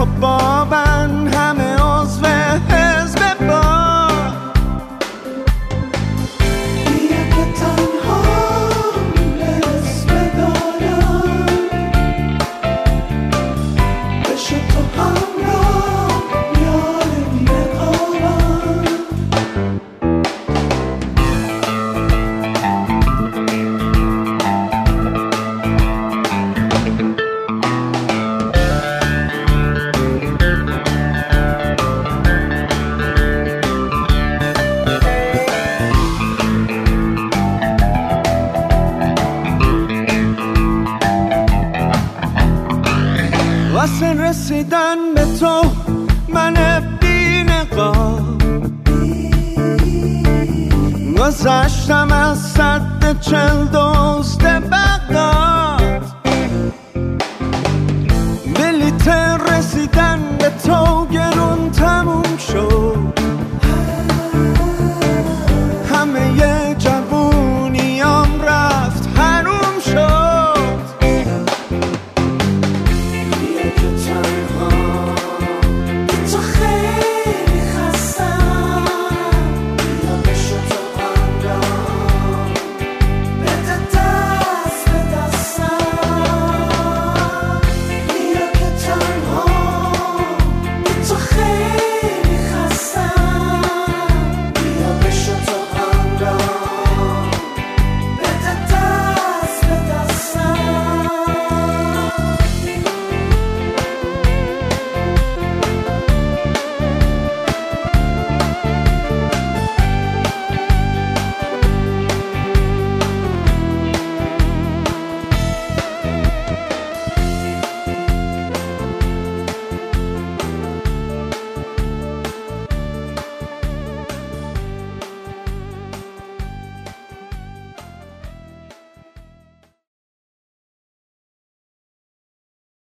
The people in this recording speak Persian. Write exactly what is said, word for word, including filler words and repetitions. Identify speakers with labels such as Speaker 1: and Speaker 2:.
Speaker 1: تو با من همه عضو حزب با بیا که تنها اسم دارم بشو تو همراه یار بیرقابم واسه رسیدن به تو من بی نقاب گذشتم از سد چل دزد بغداد بلیت